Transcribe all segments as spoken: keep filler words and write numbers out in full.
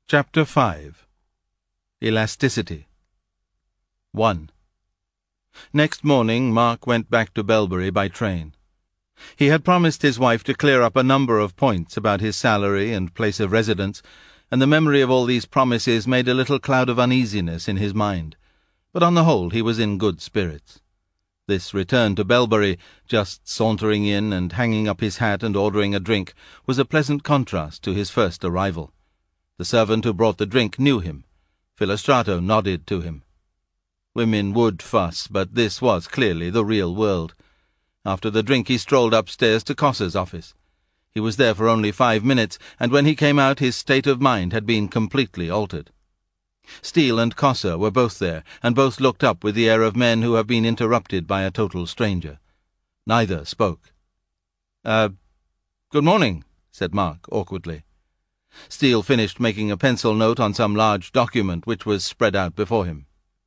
Chapter five. Elasticity. one. Next morning Mark went back to Belbury by train. He had promised his wife to clear up a number of points about his salary and place of residence, and the memory of all these promises made a little cloud of uneasiness in his mind, but on the whole he was in good spirits. This return to Belbury, just sauntering in and hanging up his hat and ordering a drink, was a pleasant contrast to his first arrival. The servant who brought the drink knew him. Philostrato nodded to him. Women would fuss, but this was clearly the real world. After the drink he strolled upstairs to Cossa's office. He was there for only five minutes, and when he came out his state of mind had been completely altered. Steele and Cossa were both there, and both looked up with the air of men who have been interrupted by a total stranger. Neither spoke. Uh, good morning, said Mark awkwardly. Steele finished making a pencil note on some large document which was spread out before him.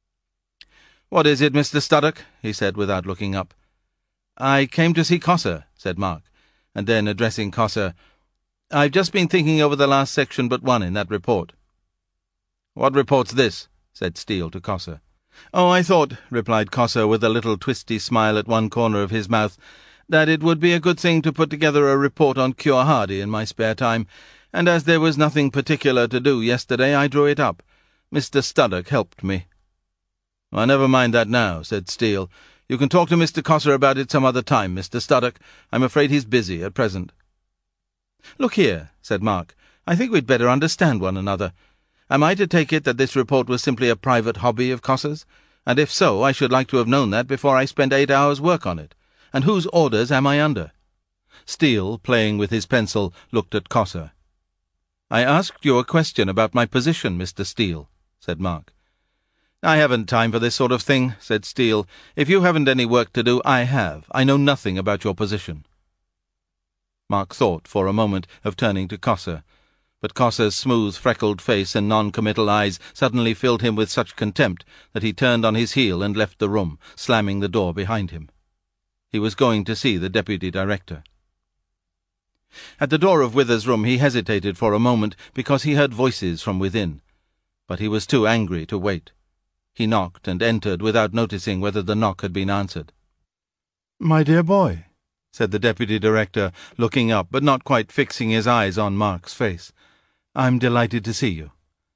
"What is it, Mister Studdock?" he said without looking up. "I came to see Cossa," said Mark, and then, addressing Cossa, "I've just been thinking over the last section but one in that report." "What report's this?" said Steele to Cossa. "Oh, I thought," replied Cossa with a little twisty smile at one corner of his mouth, "that it would be a good thing to put together a report on Cure Hardy in my spare time, and as there was nothing particular to do yesterday, I drew it up. Mister Studdock helped me." "Well, never mind that now," said Steele. "You can talk to Mister Cossa about it some other time, Mister Studdock. I'm afraid he's busy at present." "Look here," said Mark, "I think we'd better understand one another. Am I to take it that this report was simply a private hobby of Cossa's? And if so, I should like to have known that before I spent eight hours' work on it. And whose orders am I under?" Steele, playing with his pencil, looked at Cossa. "I asked you a question about my position, Mister Steele," said Mark. "I haven't time for this sort of thing," said Steele. "If you haven't any work to do, I have. I know nothing about your position." Mark thought for a moment of turning to Cossa, but Cossa's smooth, freckled face and non-committal eyes suddenly filled him with such contempt that he turned on his heel and left the room, slamming the door behind him. He was going to see the deputy director. At the door of Wither's room he hesitated for a moment because he heard voices from within, but he was too angry to wait. He knocked and entered without noticing whether the knock had been answered. "My dear boy," said the deputy director, looking up but not quite fixing his eyes on Mark's face, "I'm delighted to see you."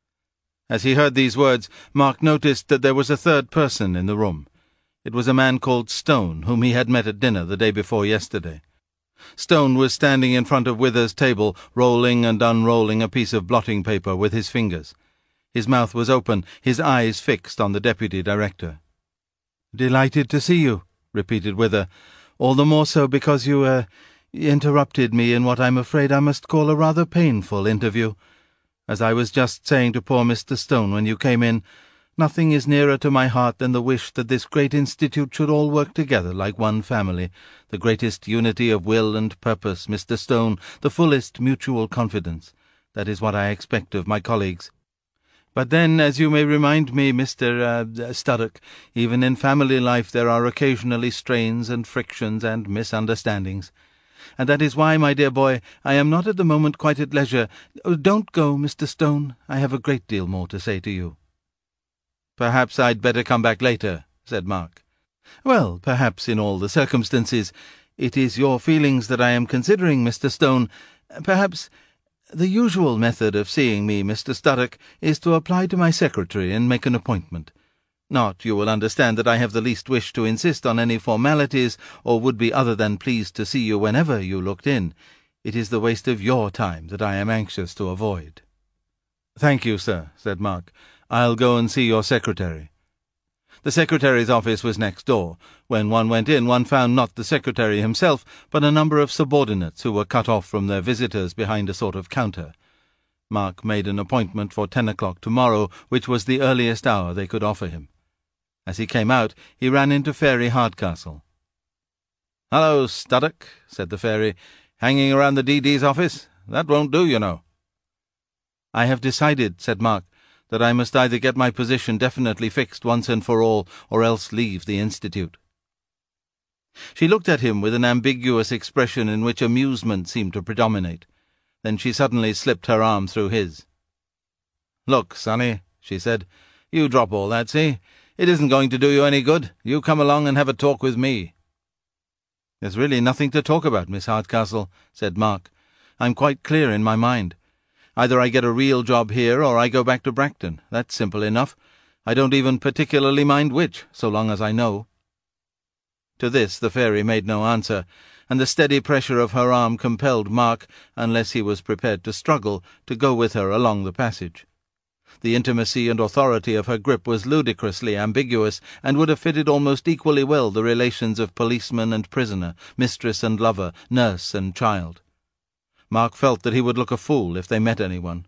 As he heard these words, Mark noticed that there was a third person in the room. It was a man called Stone, whom he had met at dinner the day before yesterday. Stone was standing in front of Wither's table, rolling and unrolling a piece of blotting paper with his fingers. His mouth was open, his eyes fixed on the deputy director. "Delighted to see you," repeated Wither, "all the more so because you, er, interrupted me in what I'm afraid I must call a rather painful interview. As I was just saying to poor Mister Stone when you came in, nothing is nearer to my heart than the wish that this great institute should all work together like one family, the greatest unity of will and purpose, Mister Stone, the fullest mutual confidence. That is what I expect of my colleagues. But then, as you may remind me, Mister Uh, Studdock, even in family life there are occasionally strains and frictions and misunderstandings. And that is why, my dear boy, I am not at the moment quite at leisure. Don't go, Mister Stone. I have a great deal more to say to you." "Perhaps I'd better come back later," said Mark. "Well, perhaps in all the circumstances. It is your feelings that I am considering, Mister Stone. Perhaps the usual method of seeing me, Mister Studdock, is to apply to my secretary and make an appointment. Not, you will understand, that I have the least wish to insist on any formalities, or would be other than pleased to see you whenever you looked in. It is the waste of your time that I am anxious to avoid." "Thank you, sir," said Mark. "I'll go and see your secretary." The secretary's office was next door. When one went in, one found not the secretary himself, but a number of subordinates who were cut off from their visitors behind a sort of counter. Mark made an appointment for ten o'clock tomorrow, which was the earliest hour they could offer him. As he came out, he ran into Fairy Hardcastle. "Hello, Studdock," said the Fairy. "Hanging around the D D's office? That won't do, you know." "I have decided," said Mark, "that I must either get my position definitely fixed once and for all, or else leave the Institute." She looked at him with an ambiguous expression in which amusement seemed to predominate. Then she suddenly slipped her arm through his. "Look, Sonny," she said, "you drop all that, see? It isn't going to do you any good. You come along and have a talk with me." "There's really nothing to talk about, Miss Hardcastle," said Mark. "I'm quite clear in my mind. Either I get a real job here or I go back to Bracton. That's simple enough. I don't even particularly mind which, so long as I know." To this the fairy made no answer, and the steady pressure of her arm compelled Mark, unless he was prepared to struggle, to go with her along the passage. The intimacy and authority of her grip was ludicrously ambiguous, and would have fitted almost equally well the relations of policeman and prisoner, mistress and lover, nurse and child. Mark felt that he would look a fool if they met anyone.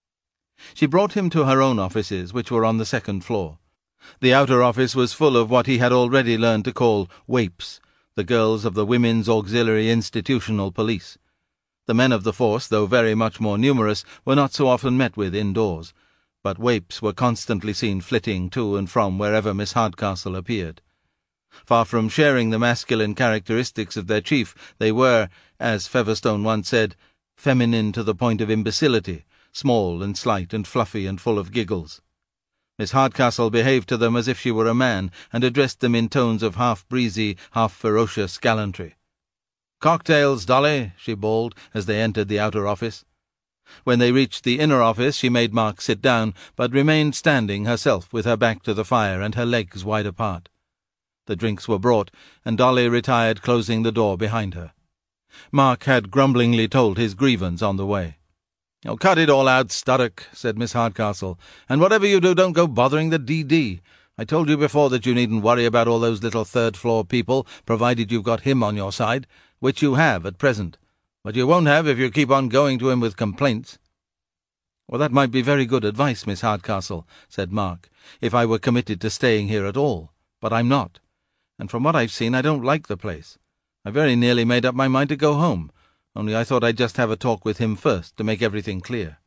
She brought him to her own offices, which were on the second floor. The outer office was full of what he had already learned to call waipes, the girls of the Women's Auxiliary Institutional Police. The men of the force, though very much more numerous, were not so often met with indoors, but waipes were constantly seen flitting to and from wherever Miss Hardcastle appeared. Far from sharing the masculine characteristics of their chief, they were, as Featherstone once said, feminine to the point of imbecility, small and slight and fluffy and full of giggles. Miss Hardcastle behaved to them as if she were a man, and addressed them in tones of half-breezy, half-ferocious gallantry. "Cocktails, Dolly," she bawled as they entered the outer office. When they reached the inner office she made Mark sit down, but remained standing herself with her back to the fire and her legs wide apart. The drinks were brought, and Dolly retired, closing the door behind her. Mark had grumblingly told his grievance on the way. "Oh, cut it all out, Studdock," said Miss Hardcastle, "and whatever you do, don't go bothering the D D. I told you before that you needn't worry about all those little third-floor people, provided you've got him on your side, which you have at present. But you won't have if you keep on going to him with complaints." "Well, that might be very good advice, Miss Hardcastle," said Mark, "if I were committed to staying here at all. But I'm not. And from what I've seen, I don't like the place. I very nearly made up my mind to go home, only I thought I'd just have a talk with him first, to make everything clear."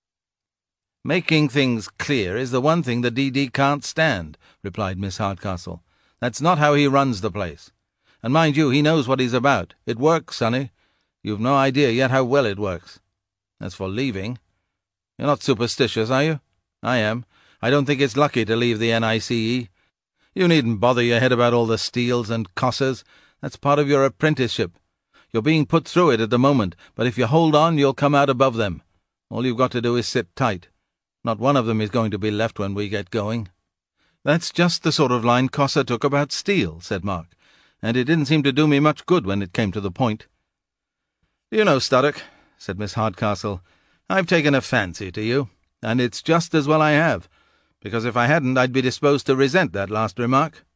"Making things clear is the one thing the D D can't stand," replied Miss Hardcastle. "That's not how he runs the place. And mind you, he knows what he's about. It works, sonny. You've no idea yet how well it works. As for leaving, you're not superstitious, are you? I am. I don't think it's lucky to leave the N I C E. You needn't bother your head about all the steals and cossers. That's part of your apprenticeship. You're being put through it at the moment, but if you hold on, you'll come out above them. All you've got to do is sit tight. Not one of them is going to be left when we get going." "That's just the sort of line Cossa took about steel," said Mark, "and it didn't seem to do me much good when it came to the point." "Do you know, Studdock," said Miss Hardcastle, "I've taken a fancy to you, and it's just as well I have, because if I hadn't I'd be disposed to resent that last remark."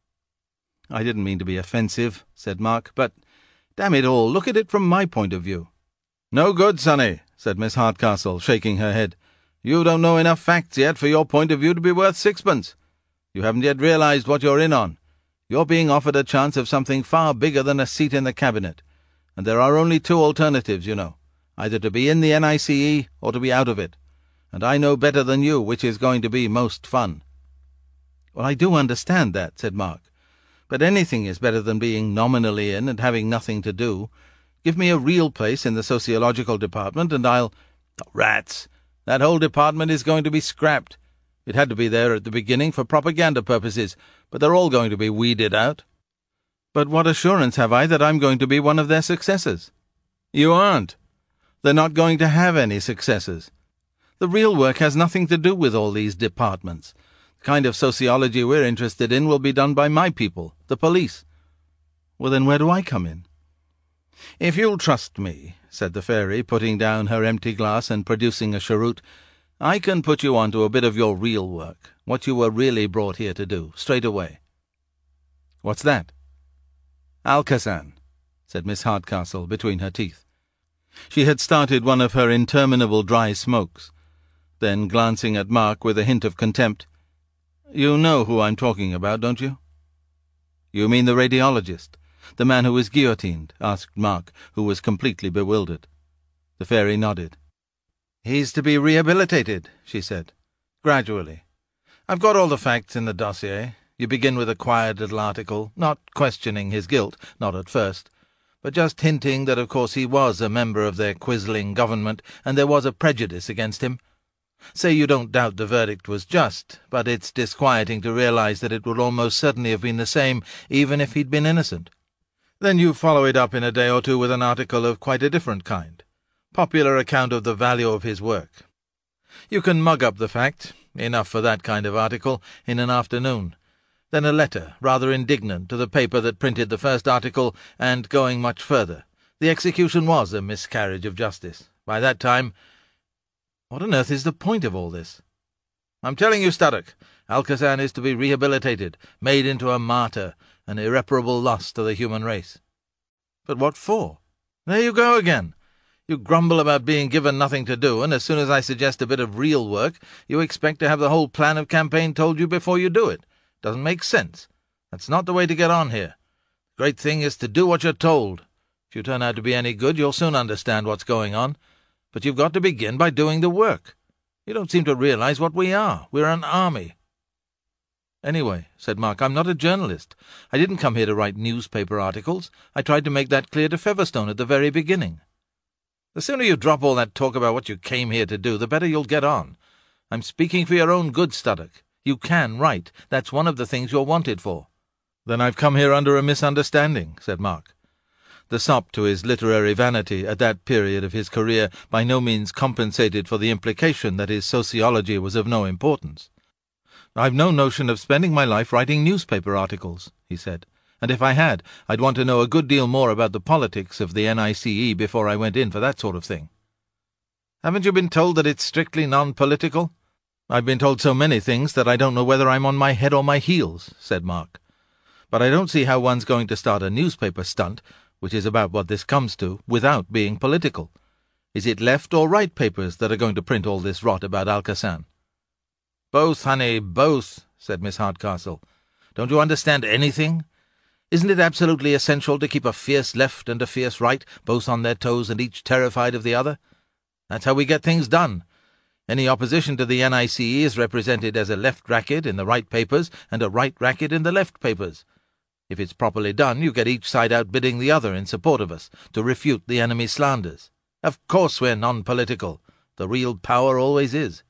"I didn't mean to be offensive," said Mark, "but, damn it all, look at it from my point of view." "No good, sonny," said Miss Hardcastle, shaking her head. "You don't know enough facts yet for your point of view to be worth sixpence. You haven't yet realized what you're in on. You're being offered a chance of something far bigger than a seat in the cabinet, and there are only two alternatives, you know, either to be in the N I C E or to be out of it, and I know better than you which is going to be most fun." "Well, I do understand that," said Mark, "but anything is better than being nominally in and having nothing to do. Give me a real place in the sociological department, and I'll—" "Oh, rats! That whole department is going to be scrapped. It had to be there at the beginning for propaganda purposes, but they're all going to be weeded out." "But what assurance have I that I'm going to be one of their successors?" "You aren't. They're not going to have any successors. The real work has nothing to do with all these departments. The kind of sociology we're interested in will be done by my people, the police." "Well, then where do I come in?" "If you'll trust me," said the fairy, putting down her empty glass and producing a cheroot, "I can put you on to a bit of your real work, what you were really brought here to do, straight away." "What's that?" "Alcazan," said Miss Hardcastle between her teeth. She had started one of her interminable dry smokes. Then, glancing at Mark with a hint of contempt, "You know who I'm talking about, don't you?" "You mean the radiologist, the man who was guillotined?" asked Mark, who was completely bewildered. The fairy nodded. "He's to be rehabilitated," she said, "gradually. I've got all the facts in the dossier. You begin with a quiet little article, not questioning his guilt, not at first, but just hinting that of course he was a member of their quizzling government, and there was a prejudice against him. Say you don't doubt the verdict was just, but it's disquieting to realize that it would almost certainly have been the same even if he'd been innocent. Then you follow it up in a day or two with an article of quite a different kind. Popular account of the value of his work. You can mug up the fact, enough for that kind of article, in an afternoon. Then a letter, rather indignant, to the paper that printed the first article, and going much further. The execution was a miscarriage of justice. By that time... What on earth is the point of all this? I'm telling you, Studdock, Alcazan is to be rehabilitated, made into a martyr, an irreparable loss to the human race. But what for? There you go again. You grumble about being given nothing to do, and as soon as I suggest a bit of real work, you expect to have the whole plan of campaign told you before you do it. Doesn't make sense. That's not the way to get on here. The great thing is to do what you're told. If you turn out to be any good, you'll soon understand what's going on. But you've got to begin by doing the work. You don't seem to realize what we are. We're an army. Anyway, said Mark, I'm not a journalist. I didn't come here to write newspaper articles. I tried to make that clear to Featherstone at the very beginning. The sooner you drop all that talk about what you came here to do, the better you'll get on. I'm speaking for your own good, Studdock. You can write. That's one of the things you're wanted for. Then I've come here under a misunderstanding, said Mark. The sop to his literary vanity at that period of his career by no means compensated for the implication that his sociology was of no importance. I've no notion of spending my life writing newspaper articles, he said, and if I had, I'd want to know a good deal more about the politics of the N I C E before I went in for that sort of thing. Haven't you been told that it's strictly non-political? I've been told so many things that I don't know whether I'm on my head or my heels, said Mark. But I don't see how one's going to start a newspaper stunt, which is about what this comes to, without being political. Is it left or right papers that are going to print all this rot about Alcazan? Both, honey, both, said Miss Hardcastle. Don't you understand anything? Isn't it absolutely essential to keep a fierce left and a fierce right, both on their toes and each terrified of the other? That's how we get things done. Any opposition to the N I C E is represented as a left racket in the right papers and a right racket in the left papers. If it's properly done, you get each side outbidding the other in support of us, to refute the enemy's slanders. Of course we're non-political. The real power always is.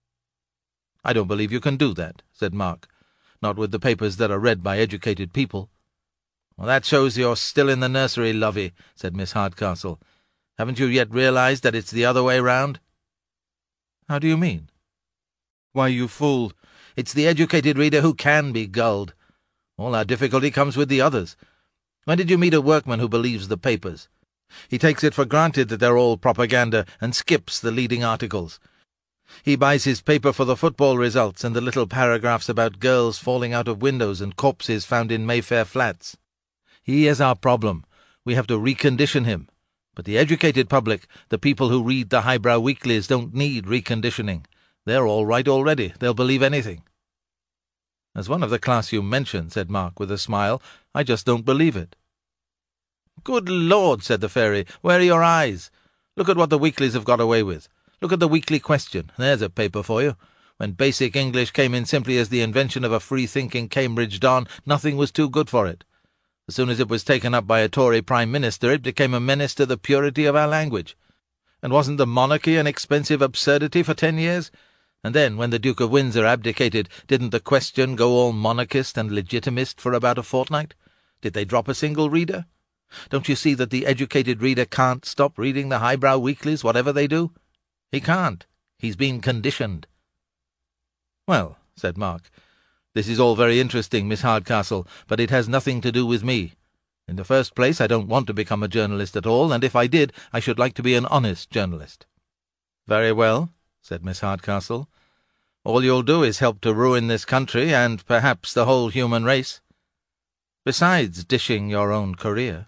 I don't believe you can do that, said Mark. Not with the papers that are read by educated people. Well, that shows you're still in the nursery, lovey, said Miss Hardcastle. Haven't you yet realized that it's the other way round? How do you mean? Why, you fool, it's the educated reader who can be gulled. All our difficulty comes with the others. When did you meet a workman who believes the papers? He takes it for granted that they're all propaganda and skips the leading articles. He buys his paper for the football results and the little paragraphs about girls falling out of windows and corpses found in Mayfair flats. He is our problem. We have to recondition him. But the educated public, the people who read the highbrow weeklies, don't need reconditioning. They're all right already. They'll believe anything. As one of the class you mentioned, said Mark with a smile, I just don't believe it. Good Lord, said the fairy, where are your eyes? Look at what the weeklies have got away with. Look at the Weekly Question. There's a paper for you. When basic English came in simply as the invention of a free-thinking Cambridge Don, nothing was too good for it. As soon as it was taken up by a Tory Prime Minister, it became a menace to the purity of our language. And wasn't the monarchy an expensive absurdity for ten years? And then, when the Duke of Windsor abdicated, didn't the Question go all monarchist and legitimist for about a fortnight? Did they drop a single reader? Don't you see that the educated reader can't stop reading the highbrow weeklies, whatever they do? He can't. He's been conditioned. Well, said Mark, this is all very interesting, Miss Hardcastle, but it has nothing to do with me. In the first place, I don't want to become a journalist at all, and if I did, I should like to be an honest journalist. Very well, said Miss Hardcastle. All you'll do is help to ruin this country, and perhaps the whole human race. Besides dishing your own career.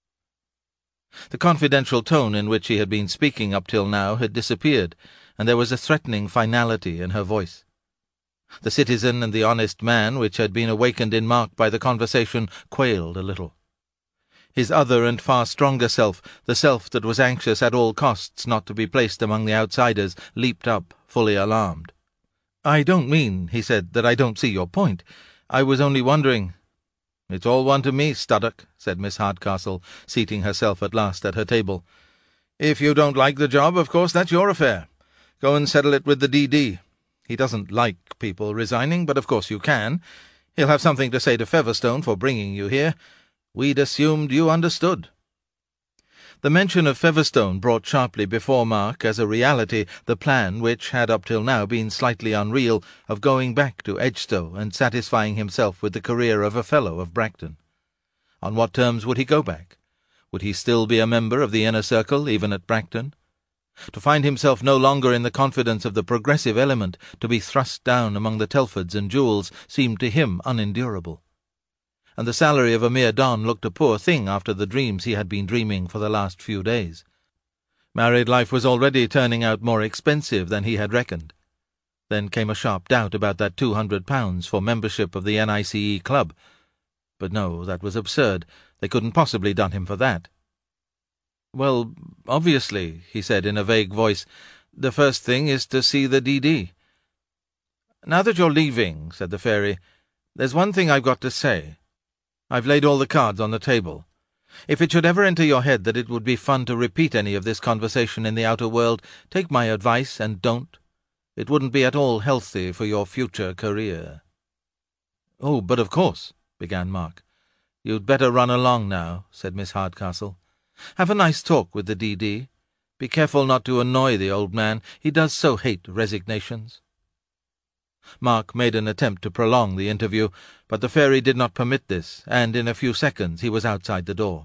The confidential tone in which he had been speaking up till now had disappeared, and there was a threatening finality in her voice. The citizen and the honest man, which had been awakened in Mark by the conversation, quailed a little. His other and far stronger self, the self that was anxious at all costs not to be placed among the outsiders, leaped up, fully alarmed. "I don't mean," he said, "that I don't see your point. I was only wondering—" "It's all one to me, Studdock," said Miss Hardcastle, seating herself at last at her table. "If you don't like the job, of course that's your affair. Go and settle it with the D D. He doesn't like people resigning, but of course you can. He'll have something to say to Featherstone for bringing you here. We'd assumed you understood." The mention of Featherstone brought sharply before Mark as a reality the plan which had up till now been slightly unreal of going back to Edgestowe and satisfying himself with the career of a Fellow of Bracton. On what terms would he go back? Would he still be a member of the inner circle, even at Bracton? To find himself no longer in the confidence of the progressive element, to be thrust down among the Telfords and Jewels, seemed to him unendurable. And the salary of a mere Don looked a poor thing after the dreams he had been dreaming for the last few days. Married life was already turning out more expensive than he had reckoned. Then came a sharp doubt about that two hundred pounds for membership of the N I C E club. But no, that was absurd. They couldn't possibly done him for that. "Well, obviously," he said in a vague voice, "the first thing is to see the D D." "Now that you're leaving," said the fairy, "there's one thing I've got to say. I've laid all the cards on the table. If it should ever enter your head that it would be fun to repeat any of this conversation in the outer world, take my advice and don't. It wouldn't be at all healthy for your future career." "Oh, but of course," began Mark. "You'd better run along now," said Miss Hardcastle. "Have a nice talk with the D D. Be careful not to annoy the old man. He does so hate resignations." Mark made an attempt to prolong the interview, but the fairy did not permit this, and in a few seconds he was outside the door.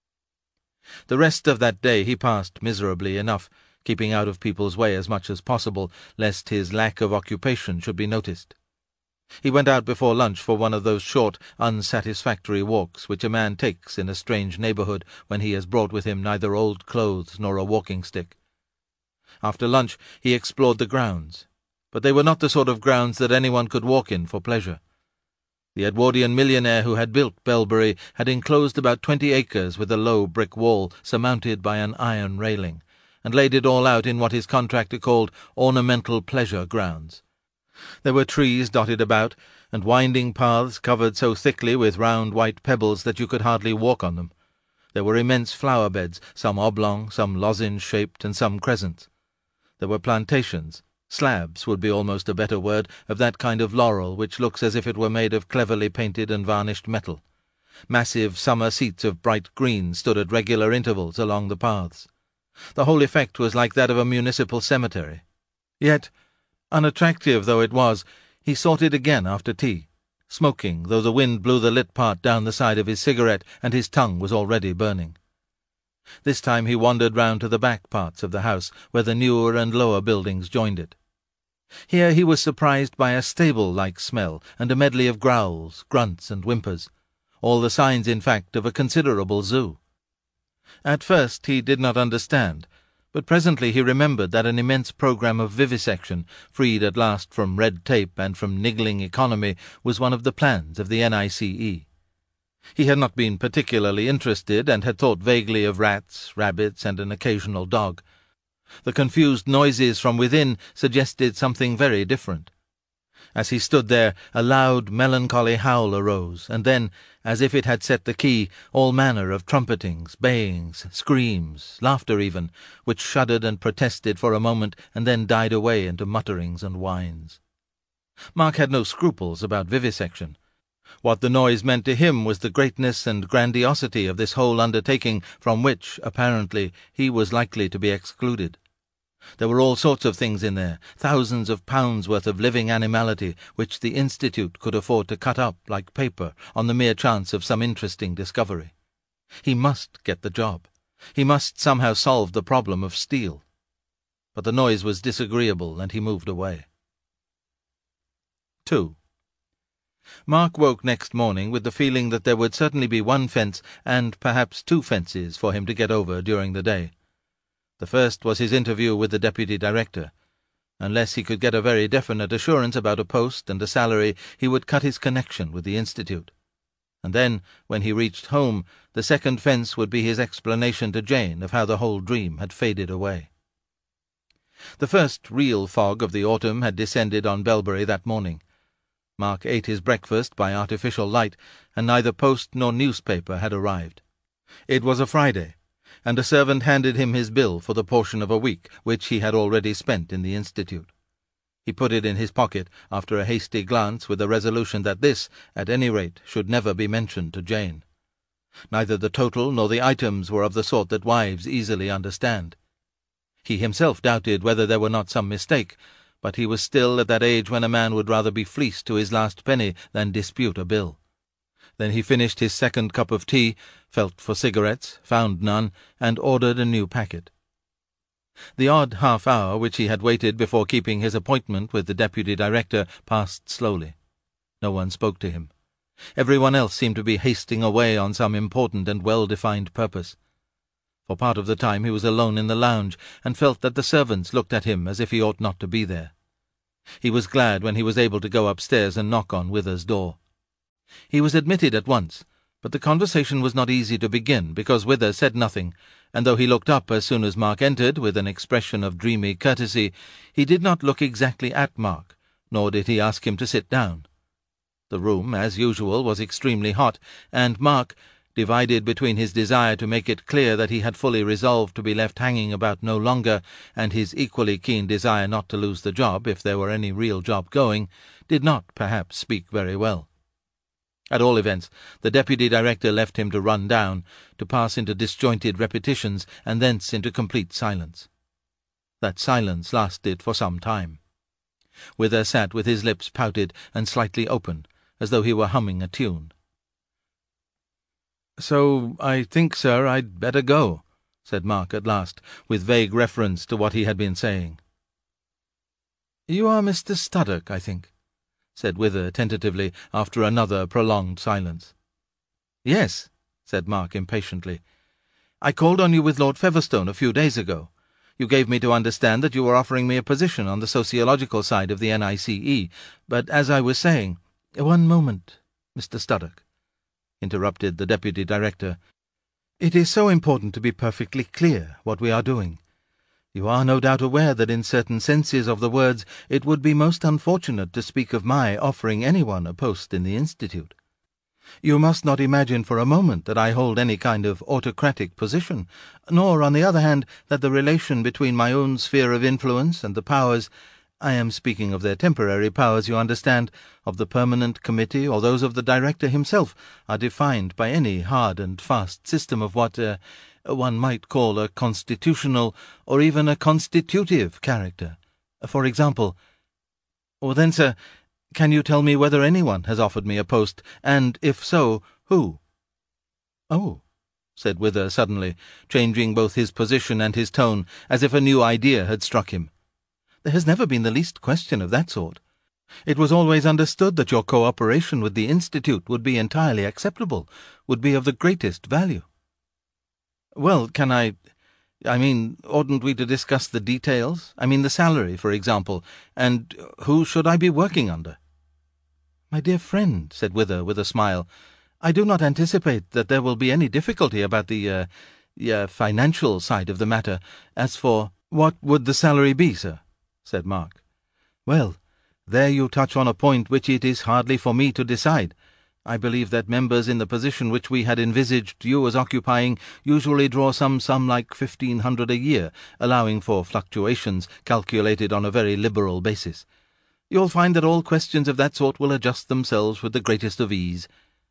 The rest of that day he passed miserably enough, keeping out of people's way as much as possible, lest his lack of occupation should be noticed. He went out before lunch for one of those short, unsatisfactory walks which a man takes in a strange neighbourhood when he has brought with him neither old clothes nor a walking-stick. After lunch he explored the grounds, but they were not the sort of grounds that anyone could walk in for pleasure. The Edwardian millionaire who had built Belbury had enclosed about twenty acres with a low brick wall surmounted by an iron railing, and laid it all out in what his contractor called ornamental pleasure grounds. There were trees dotted about, and winding paths covered so thickly with round white pebbles that you could hardly walk on them. There were immense flower beds, some oblong, some lozenge-shaped, and some crescents. There were plantations, slabs would be almost a better word, of that kind of laurel which looks as if it were made of cleverly painted and varnished metal. Massive summer seats of bright green stood at regular intervals along the paths. The whole effect was like that of a municipal cemetery. Yet, unattractive though it was, he sought it again after tea, smoking, though the wind blew the lit part down the side of his cigarette and his tongue was already burning. This time he wandered round to the back parts of the house, where the newer and lower buildings joined it. Here he was surprised by a stable-like smell and a medley of growls, grunts, and whimpers, all the signs, in fact, of a considerable zoo. At first he did not understand, but presently he remembered that an immense programme of vivisection, freed at last from red tape and from niggling economy, was one of the plans of the N I C E. He had not been particularly interested, and had thought vaguely of rats, rabbits, and an occasional dog. The confused noises from within suggested something very different. As he stood there, a loud, melancholy howl arose, and then, as if it had set the key, all manner of trumpetings, bayings, screams, laughter even, which shuddered and protested for a moment, and then died away into mutterings and whines. Mark had no scruples about vivisection. What the noise meant to him was the greatness and grandiosity of this whole undertaking, from which, apparently, he was likely to be excluded. There were all sorts of things in there, thousands of pounds worth of living animality, which the Institute could afford to cut up like paper on the mere chance of some interesting discovery. He must get the job. He must somehow solve the problem of steel. But the noise was disagreeable, and he moved away. Two. Mark woke next morning with the feeling that there would certainly be one fence, and perhaps two fences, for him to get over during the day. The first was his interview with the deputy director. Unless he could get a very definite assurance about a post and a salary, he would cut his connection with the Institute. And then, when he reached home, the second fence would be his explanation to Jane of how the whole dream had faded away. The first real fog of the autumn had descended on Belbury that morning. Mark ate his breakfast by artificial light, and neither post nor newspaper had arrived. It was a Friday, and a servant handed him his bill for the portion of a week which he had already spent in the Institute. He put it in his pocket after a hasty glance, with the resolution that this, at any rate, should never be mentioned to Jane. Neither the total nor the items were of the sort that wives easily understand. He himself doubted whether there were not some mistake, but he was still at that age when a man would rather be fleeced to his last penny than dispute a bill. Then he finished his second cup of tea, felt for cigarettes, found none, and ordered a new packet. The odd half-hour which he had waited before keeping his appointment with the deputy director passed slowly. No one spoke to him. Everyone else seemed to be hasting away on some important and well-defined purpose. For part of the time he was alone in the lounge, and felt that the servants looked at him as if he ought not to be there. He was glad when he was able to go upstairs and knock on Wither's door. He was admitted at once, but the conversation was not easy to begin, because Wither said nothing, and though he looked up as soon as Mark entered with an expression of dreamy courtesy, he did not look exactly at Mark, nor did he ask him to sit down. The room, as usual, was extremely hot, and Mark, divided between his desire to make it clear that he had fully resolved to be left hanging about no longer, and his equally keen desire not to lose the job if there were any real job going, did not, perhaps, speak very well. At all events, the deputy director left him to run down, to pass into disjointed repetitions, and thence into complete silence. That silence lasted for some time. Wither sat with his lips pouted and slightly open, as though he were humming a tune. "So I think, sir, I'd better go," said Mark at last, with vague reference to what he had been saying. "You are Mister Studdock, I think?" said Wither tentatively, after another prolonged silence. "Yes," said Mark impatiently. "I called on you with Lord Featherstone a few days ago. You gave me to understand that you were offering me a position on the sociological side of the N I C E, but as I was saying—" "One moment, Mister Studdock," interrupted the deputy director. "It is so important to be perfectly clear what we are doing. You are no doubt aware that in certain senses of the words it would be most unfortunate to speak of my offering anyone a post in the Institute. You must not imagine for a moment that I hold any kind of autocratic position, nor, on the other hand, that the relation between my own sphere of influence and the powers— I am speaking of their temporary powers, you understand— of the permanent committee or those of the director himself are defined by any hard and fast system of what uh, one might call a constitutional or even a constitutive character. For example— Well then, sir, can you tell me whether anyone has offered me a post, and, if so, who?" "Oh," said Wither suddenly, changing both his position and his tone, as if a new idea had struck him. "There has never been the least question of that sort. It was always understood that your cooperation with the Institute would be entirely acceptable, would be of the greatest value." "Well, can I— I mean, oughtn't we to discuss the details? I mean the salary, for example, and who should I be working under?" "My dear friend," said Wither with a smile, "I do not anticipate that there will be any difficulty about the, uh, uh, financial side of the matter. As for—" "What would the salary be, sir?" said Mark. "Well, there you touch on a point which it is hardly for me to decide. I believe that members in the position which we had envisaged you as occupying usually draw some sum like fifteen hundred a year, allowing for fluctuations calculated on a very liberal basis. You'll find that all questions of that sort will adjust themselves with the greatest of ease."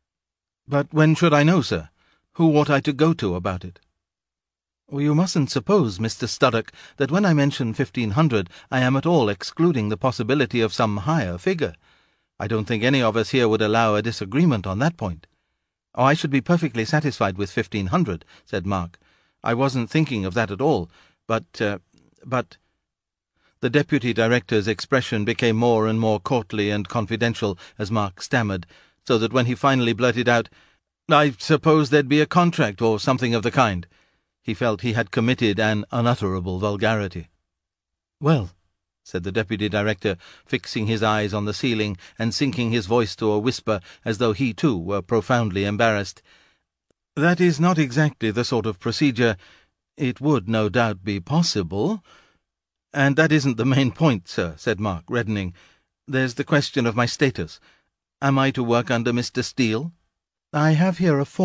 "But when should I know, sir? Who ought I to go to about it?" "Well, you mustn't suppose, Mister Studdock, that when I mention fifteen hundred I am at all excluding the possibility of some higher figure. I don't think any of us here would allow a disagreement on that point." "Oh, I should be perfectly satisfied with fifteen hundred," said Mark. "I wasn't thinking of that at all. But, uh, but—" The deputy director's expression became more and more courtly and confidential as Mark stammered, so that when he finally blurted out, "I suppose there'd be a contract or something of the kind," he felt he had committed an unutterable vulgarity. "Well," said the deputy director, fixing his eyes on the ceiling and sinking his voice to a whisper as though he too were profoundly embarrassed, "that is not exactly the sort of procedure— it would no doubt be possible—" "And that isn't the main point, sir," said Mark, reddening. "There's the question of my status. Am I to work under Mister Steele?" "I have here a form,"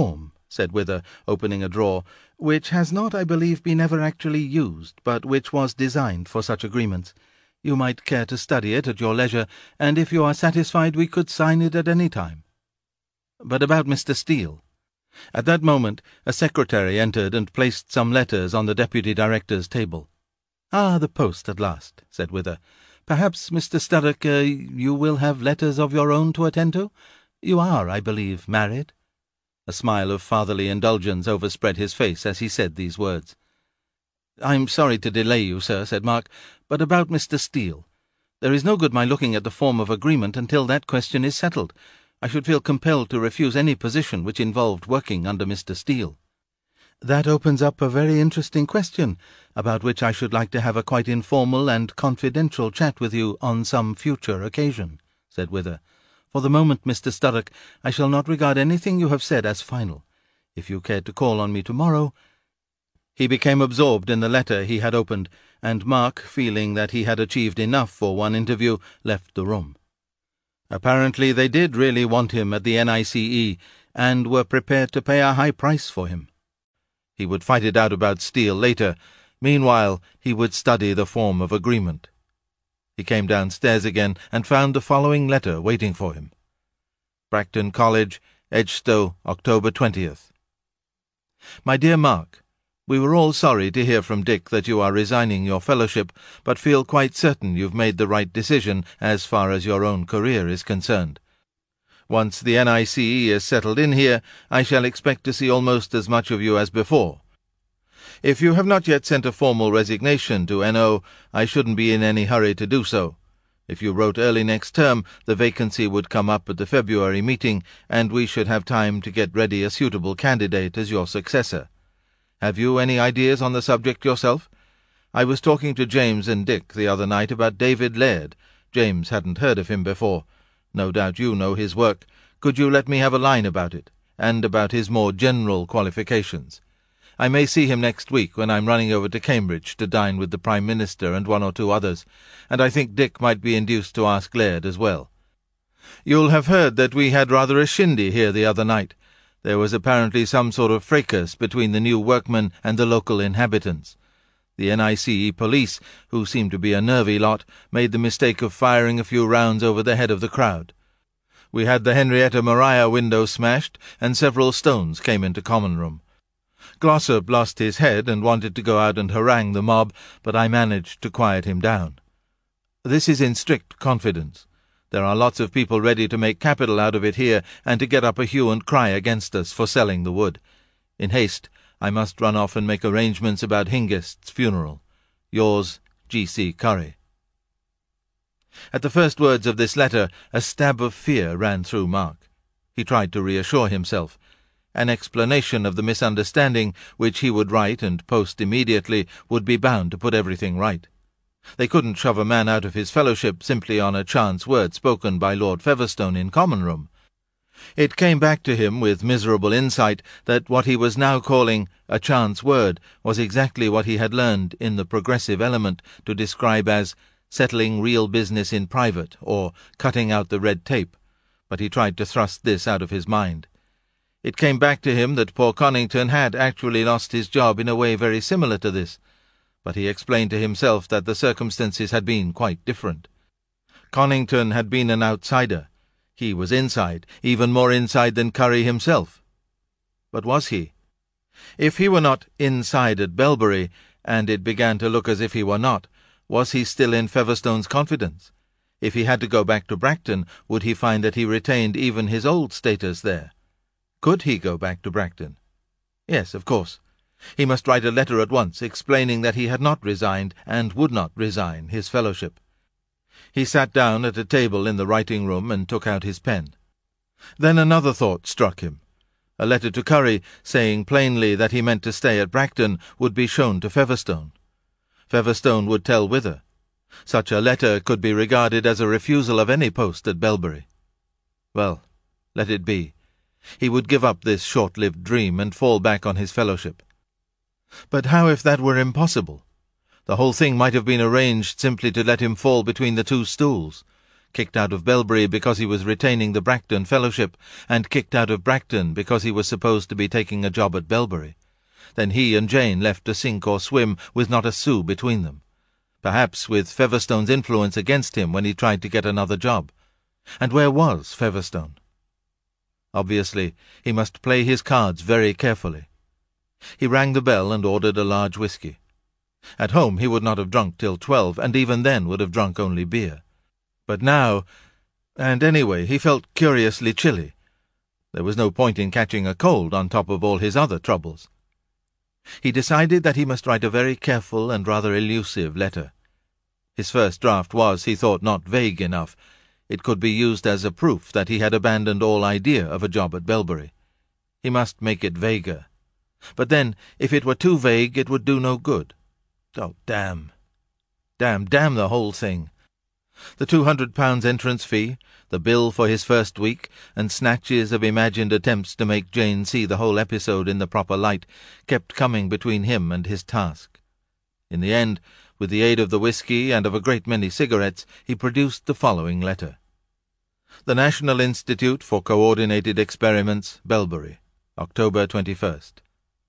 said Wither, opening a drawer, "which has not, I believe, been ever actually used, but which was designed for such agreements. You might care to study it at your leisure, and if you are satisfied we could sign it at any time. But about Mister Steele." At that moment a secretary entered and placed some letters on the deputy director's table. "Ah, the post at last," said Wither. "Perhaps, Mister Sturrock, uh, you will have letters of your own to attend to? You are, I believe, married?" A smile of fatherly indulgence overspread his face as he said these words. "I'm sorry to delay you, sir," said Mark, "but about Mister Steele. There is no good my looking at the form of agreement until that question is settled. I should feel compelled to refuse any position which involved working under Mister Steele." "That opens up a very interesting question, about which I should like to have a quite informal and confidential chat with you on some future occasion," said Wither. "For the moment, Mister Sturrock, I shall not regard anything you have said as final. If you cared to call on me tomorrow—" He became absorbed in the letter he had opened, and Mark, feeling that he had achieved enough for one interview, left the room. Apparently they did really want him at the N I C E, and were prepared to pay a high price for him. He would fight it out about Steele later. Meanwhile, he would study the form of agreement. He came downstairs again and found the following letter waiting for him. Bracton College, Edgestow, October twentieth. My dear Mark, we were all sorry to hear from Dick that you are resigning your fellowship, but feel quite certain you've made the right decision as far as your own career is concerned. Once the N I C E is settled in here, I shall expect to see almost as much of you as before. If you have not yet sent a formal resignation to N O, I shouldn't be in any hurry to do so. If you wrote early next term, the vacancy would come up at the February meeting, and we should have time to get ready a suitable candidate as your successor. Have you any ideas on the subject yourself? I was talking to James and Dick the other night about David Laird. James hadn't heard of him before. No doubt you know his work. Could you let me have a line about it, and about his more general qualifications? I may see him next week when I'm running over to Cambridge to dine with the Prime Minister and one or two others, and I think Dick might be induced to ask Laird as well. You'll have heard that we had rather a shindy here the other night. There was apparently some sort of fracas between the new workmen and the local inhabitants. The N I C E police, who seemed to be a nervy lot, made the mistake of firing a few rounds over the head of the crowd. We had the Henrietta Maria window smashed, and several stones came into common room. Glossop lost his head and wanted to go out and harangue the mob, but I managed to quiet him down. This is in strict confidence. There are lots of people ready to make capital out of it here, and to get up a hue and cry against us for selling the wood. In haste, I must run off and make arrangements about Hengist's funeral. Yours, G. C. Curry. At the first words of this letter, a stab of fear ran through Mark. He tried to reassure himself. An explanation of the misunderstanding, which he would write and post immediately, would be bound to put everything right. They couldn't shove a man out of his fellowship simply on a chance word spoken by Lord Featherstone in common room. It came back to him with miserable insight that what he was now calling a chance word was exactly what he had learned in the progressive element to describe as settling real business in private or cutting out the red tape, but he tried to thrust this out of his mind. It came back to him that poor Connington had actually lost his job in a way very similar to this, but he explained to himself that the circumstances had been quite different. Connington had been an outsider. He was inside, even more inside than Curry himself. But was he? If he were not inside at Belbury, and it began to look as if he were not, was he still in Featherstone's confidence? If he had to go back to Bracton, would he find that he retained even his old status there? Could he go back to Bracton? Yes, of course. He must write a letter at once, explaining that he had not resigned, and would not resign, his fellowship. He sat down at a table in the writing-room and took out his pen. Then another thought struck him. A letter to Curry, saying plainly that he meant to stay at Bracton, would be shown to Featherstone. Featherstone would tell Wither. Such a letter could be regarded as a refusal of any post at Belbury. Well, let it be. He would give up this short-lived dream and fall back on his fellowship. But how if that were impossible? The whole thing might have been arranged simply to let him fall between the two stools. kicked out of Belbury because he was retaining the Bracton Fellowship, and kicked out of Bracton because he was supposed to be taking a job at Belbury. Then he and Jane left to sink or swim with not a sou between them, perhaps with Featherstone's influence against him when he tried to get another job. And where was Featherstone? Obviously, he must play his cards very carefully. He rang the bell and ordered a large whisky. At home he would not have drunk till twelve, and even then would have drunk only beer. But now, and anyway, he felt curiously chilly. There was no point in catching a cold on top of all his other troubles. He decided that he must write a very careful and rather elusive letter. His first draft was, he thought, not vague enough. It could be used as a proof that he had abandoned all idea of a job at Belbury. He must make it vaguer. But then, if it were too vague, it would do no good. Oh, damn. Damn, damn the whole thing. The two hundred pounds entrance fee, the bill for his first week, and snatches of imagined attempts to make Jane see the whole episode in the proper light, kept coming between him and his task. In the end, with the aid of the whisky and of a great many cigarettes, he produced the following letter. The National Institute for Coordinated Experiments, Belbury, October twenty-first.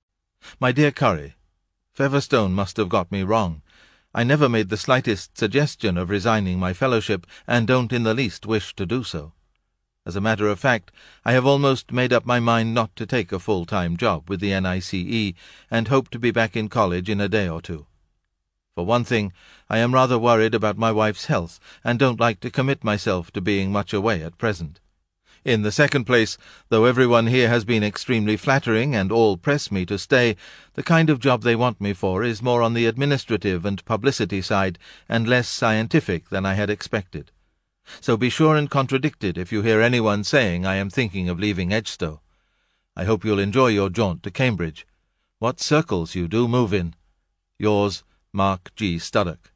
My dear Curry, Featherstone must have got me wrong. I never made the slightest suggestion of resigning my fellowship, and don't in the least wish to do so. As a matter of fact, I have almost made up my mind not to take a full-time job with the N I C E, and hope to be back in college in a day or two. For one thing, I am rather worried about my wife's health, and don't like to commit myself to being much away at present. In the second place, though everyone here has been extremely flattering and all press me to stay, the kind of job they want me for is more on the administrative and publicity side, and less scientific than I had expected. So be sure and contradict it if you hear anyone saying I am thinking of leaving Edgestowe. I hope you'll enjoy your jaunt to Cambridge. What circles you do move in. Yours, Mark G. Studdock.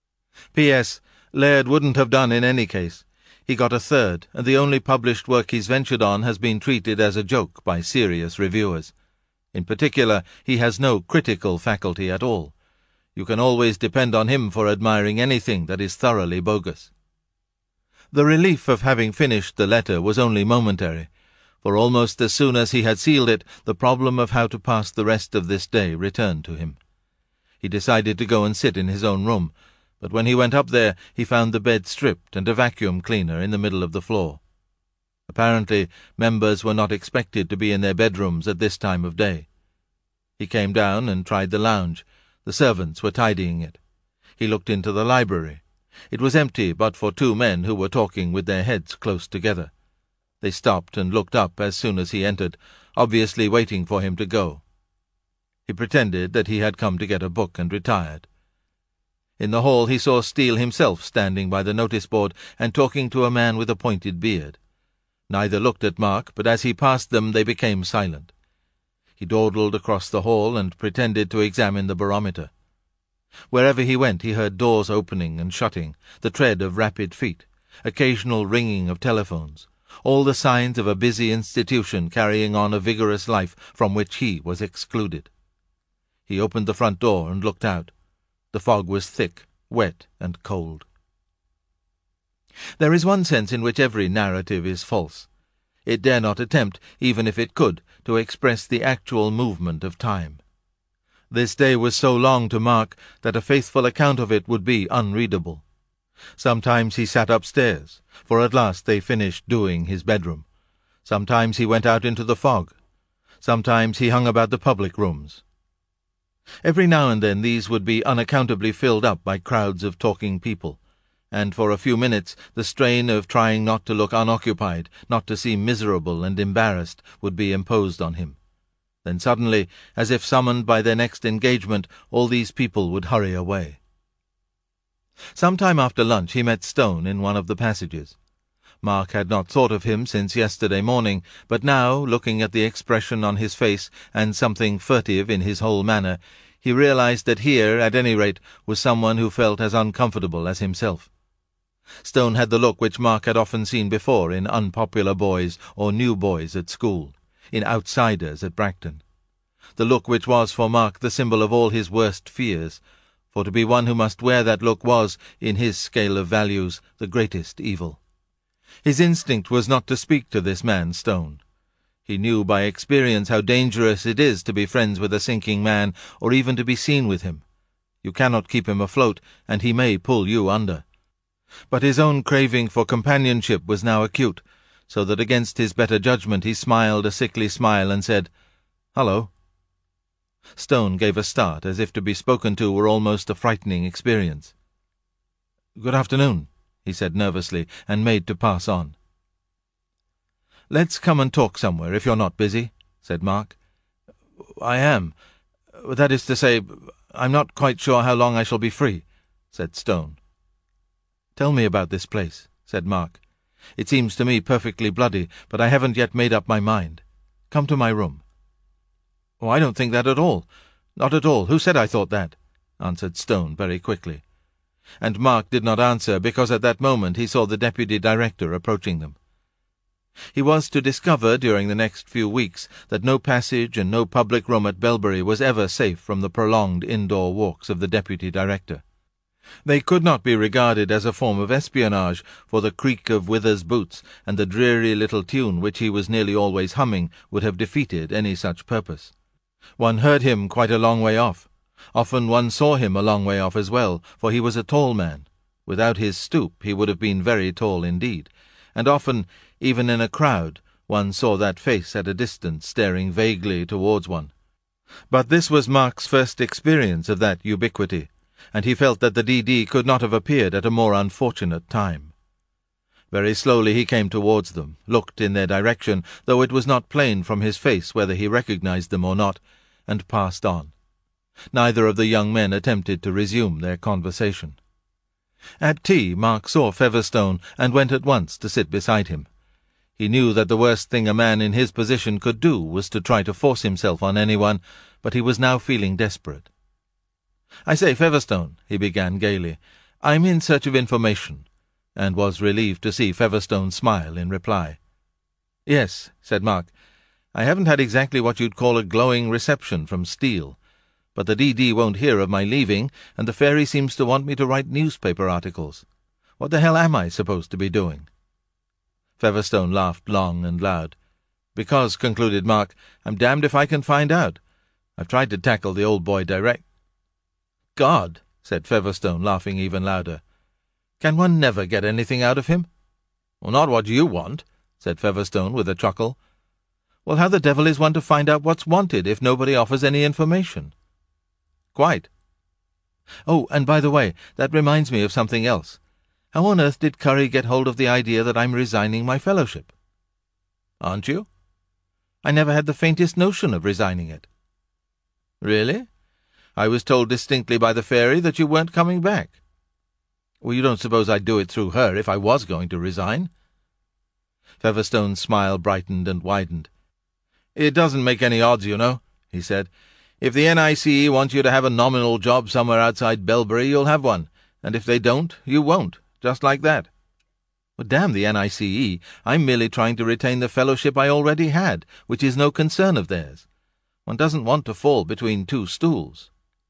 P S. Laird wouldn't have done in any case. He got a third, and the only published work he's ventured on has been treated as a joke by serious reviewers. In particular, he has no critical faculty at all. You can always depend on him for admiring anything that is thoroughly bogus. The relief of having finished the letter was only momentary, for almost as soon as he had sealed it, the problem of how to pass the rest of this day returned to him. He decided to go and sit in his own room, but when he went up there he found the bed stripped and a vacuum cleaner in the middle of the floor. Apparently, members were not expected to be in their bedrooms at this time of day. He came down and tried the lounge. The servants were tidying it. He looked into the library. It was empty but for two men who were talking with their heads close together. They stopped and looked up as soon as he entered, obviously waiting for him to go. He pretended that he had come to get a book and retired. In the hall he saw Steele himself standing by the notice-board and talking to a man with a pointed beard. Neither looked at Mark, but as he passed them they became silent. He dawdled across the hall and pretended to examine the barometer. Wherever he went he heard doors opening and shutting, the tread of rapid feet, occasional ringing of telephones, all the signs of a busy institution carrying on a vigorous life from which he was excluded. He opened the front door and looked out. The fog was thick, wet, and cold. There is one sense in which every narrative is false. It dare not attempt, even if it could, to express the actual movement of time. This day was so long to Mark that a faithful account of it would be unreadable. Sometimes he sat upstairs, for at last they finished doing his bedroom. Sometimes he went out into the fog. Sometimes he hung about the public rooms. Every now and then these would be unaccountably filled up by crowds of talking people, and for a few minutes the strain of trying not to look unoccupied, not to seem miserable and embarrassed, would be imposed on him. Then suddenly, as if summoned by their next engagement, all these people would hurry away. Some time after lunch he met Stone in one of the passages. Mark had not thought of him since yesterday morning, but now, looking at the expression on his face and something furtive in his whole manner, he realized that here, at any rate, was someone who felt as uncomfortable as himself. Stone had the look which Mark had often seen before in unpopular boys or new boys at school, in outsiders at Bracton. The look which was for Mark the symbol of all his worst fears, for to be one who must wear that look was, in his scale of values, the greatest evil. His instinct was not to speak to this man Stone. He knew by experience how dangerous it is to be friends with a sinking man, or even to be seen with him. You cannot keep him afloat, and he may pull you under. But his own craving for companionship was now acute, so that against his better judgment he smiled a sickly smile and said, "Hello." Stone gave a start, as if to be spoken to were almost a frightening experience. "Good afternoon," he said nervously, and made to pass on. "Let's come and talk somewhere, if you're not busy," said Mark. "I am. That is to say, I'm not quite sure how long I shall be free," said Stone. "Tell me about this place," said Mark. "It seems to me perfectly bloody, but I haven't yet made up my mind. Come to my room." "Oh, I don't think that at all. Not at all. Who said I thought that?" answered Stone very quickly. And Mark did not answer, because at that moment he saw the deputy director approaching them. He was to discover during the next few weeks that no passage and no public room at Belbury was ever safe from the prolonged indoor walks of the deputy director. They could not be regarded as a form of espionage, for the creak of Withers' boots and the dreary little tune which he was nearly always humming would have defeated any such purpose. One heard him quite a long way off. Often one saw him a long way off as well, for he was a tall man. Without his stoop he would have been very tall indeed, and often, even in a crowd, one saw that face at a distance staring vaguely towards one. But this was Mark's first experience of that ubiquity, and he felt that the D D could not have appeared at a more unfortunate time. Very slowly he came towards them, looked in their direction, though it was not plain from his face whether he recognized them or not, and passed on. Neither of the young men attempted to resume their conversation. At tea Mark saw Featherstone, and went at once to sit beside him. He knew that the worst thing a man in his position could do was to try to force himself on anyone, but he was now feeling desperate. "I say, Featherstone," he began gaily, "I'm in search of information," and was relieved to see Featherstone smile in reply. "Yes," said Mark, "I haven't had exactly what you'd call a glowing reception from Steele, but the D D won't hear of my leaving, and the Fairy seems to want me to write newspaper articles. What the hell am I supposed to be doing?" Featherstone laughed long and loud. "Because," concluded Mark, "I'm damned if I can find out. I've tried to tackle the old boy direct." "God!" said Featherstone, laughing even louder. "Can one never get anything out of him?" "Well, not what you want," said Featherstone with a chuckle. "Well, how the devil is one to find out what's wanted if nobody offers any information?" "Quite." "Oh, and by the way, that reminds me of something else. How on earth did Curry get hold of the idea that I'm resigning my fellowship?" "Aren't you?" "I never had the faintest notion of resigning it." "Really? I was told distinctly by the Fairy that you weren't coming back." "Well, you don't suppose I'd do it through her if I was going to resign?" Featherstone's smile brightened and widened. "It doesn't make any odds, you know," he said. "If the N I C E want you to have a nominal job somewhere outside Belbury, you'll have one, and if they don't, you won't, just like that." "Well, damn the N I C E, I'm merely trying to retain the fellowship I already had, which is no concern of theirs. One doesn't want to fall between two stools."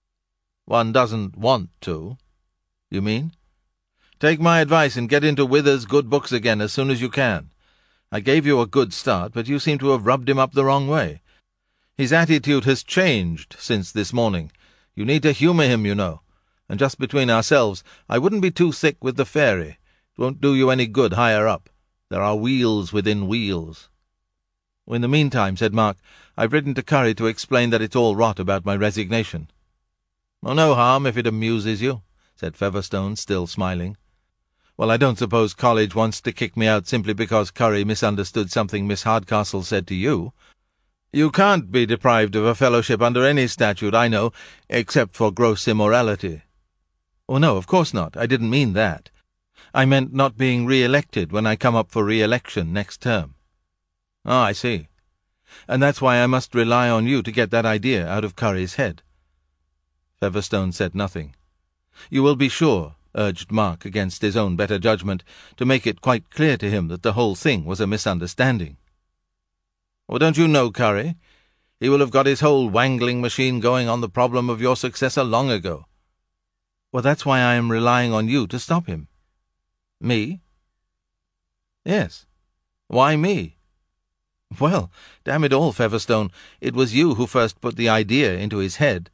"One doesn't want to, you mean? Take my advice and get into Withers' good books again as soon as you can. I gave you a good start, but you seem to have rubbed him up the wrong way. His attitude has changed since this morning. You need to humour him, you know. And just between ourselves, I wouldn't be too thick with the Fairy. It won't do you any good higher up. There are wheels within wheels." "In the meantime," said Mark, "I've written to Curry to explain that it's all rot about my resignation." "Well, no harm if it amuses you," said Featherstone, still smiling. "Well, I don't suppose college wants to kick me out simply because Curry misunderstood something Miss Hardcastle said to you. You can't be deprived of a fellowship under any statute, I know, except for gross immorality." "Oh, no, of course not. I didn't mean that. I meant not being re-elected when I come up for re-election next term." "Oh, I see. And that's why I must rely on you to get that idea out of Curry's head." Featherstone said nothing. "You will be sure," urged Mark against his own better judgment, "to make it quite clear to him that the whole thing was a misunderstanding." "Well, don't you know Curry? He will have got his whole wangling machine going on the problem of your successor long ago." Well, that's why I am relying on you to stop him. Me? Yes. Why me? Well, damn it all, Featherstone, it was you who first put the idea into his head.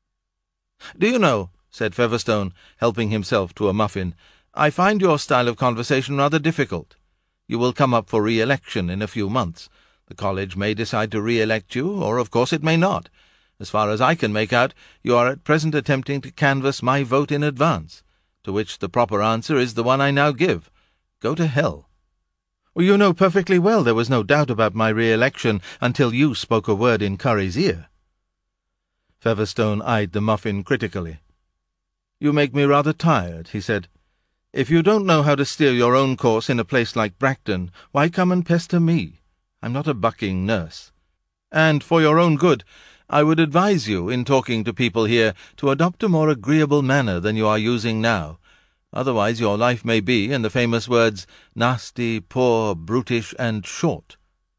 Do you know, said Featherstone, helping himself to a muffin, I find your style of conversation rather difficult. You will come up for re-election in a few months. The college may decide to re-elect you, or of course it may not. As far as I can make out, you are at present attempting to canvass my vote in advance, to which the proper answer is the one I now give. Go to hell. Well, you know perfectly well there was no doubt about my re-election until you spoke a word in Curry's ear. Featherstone eyed the muffin critically. You make me rather tired, he said. If you don't know how to steer your own course in a place like Bracton, why come and pester me? I'm not a bucking nurse. And for your own good, I would advise you, in talking to people here, to adopt a more agreeable manner than you are using now. Otherwise your life may be, in the famous words, nasty, poor, brutish, and short.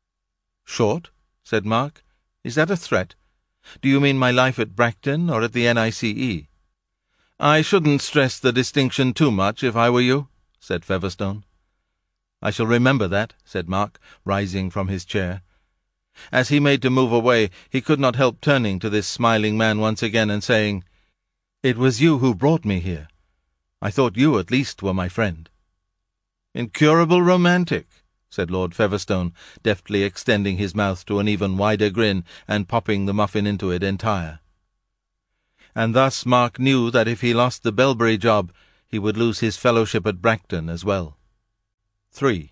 Short? Said Mark. Is that a threat? Do you mean my life at Bracton or at the N I C E? I shouldn't stress the distinction too much if I were you, said Featherstone. I shall remember that, said Mark, rising from his chair. As he made to move away, he could not help turning to this smiling man once again and saying, It was you who brought me here. I thought you at least were my friend. Incurable romantic, said Lord Featherstone, deftly extending his mouth to an even wider grin and popping the muffin into it entire. And thus Mark knew that if he lost the Belbury job, he would lose his fellowship at Bracton as well. Three.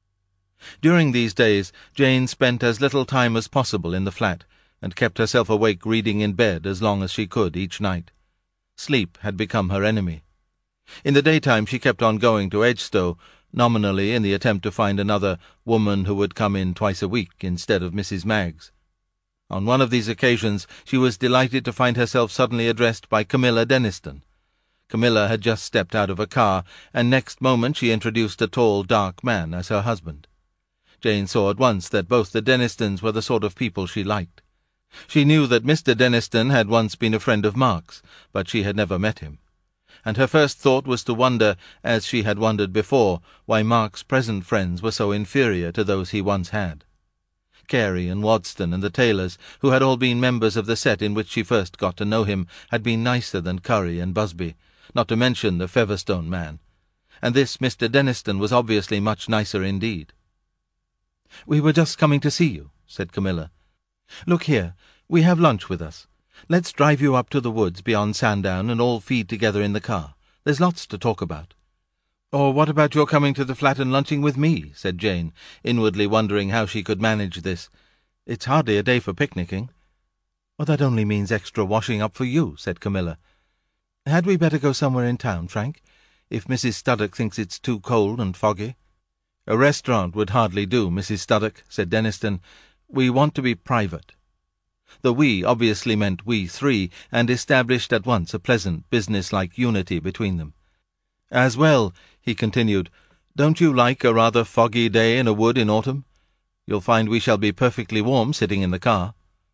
During these days, Jane spent as little time as possible in the flat, and kept herself awake reading in bed as long as she could each night. Sleep had become her enemy. In the daytime she kept on going to Edgestowe, nominally in the attempt to find another woman who would come in twice a week instead of Missus Maggs. On one of these occasions she was delighted to find herself suddenly addressed by Camilla Denniston. Camilla had just stepped out of a car, and next moment she introduced a tall, dark man as her husband. Jane saw at once that both the Dennistons were the sort of people she liked. She knew that Mister Denniston had once been a friend of Mark's, but she had never met him. And her first thought was to wonder, as she had wondered before, why Mark's present friends were so inferior to those he once had. Carey and Wadston and the Taylors, who had all been members of the set in which she first got to know him, had been nicer than Curry and Busby, not to mention the Featherstone man. And this Mister Denniston was obviously much nicer indeed. "We were just coming to see you," said Camilla. "Look here, we have lunch with us. Let's drive you up to the woods beyond Sandown and all feed together in the car. There's lots to talk about." "Or what about your coming to the flat and lunching with me?" said Jane, inwardly wondering how she could manage this. "It's hardly a day for picnicking." "Well, that only means extra washing up for you," said Camilla. "Had we better go somewhere in town, Frank, if Missus Studdock thinks it's too cold and foggy?" "A restaurant would hardly do, Missus Studdock," said Denniston. "We want to be private." The we obviously meant we three, and established at once a pleasant, business-like unity between them. "As well," he continued, "don't you like a rather foggy day in a wood in autumn? You'll find we shall be perfectly warm sitting in the car."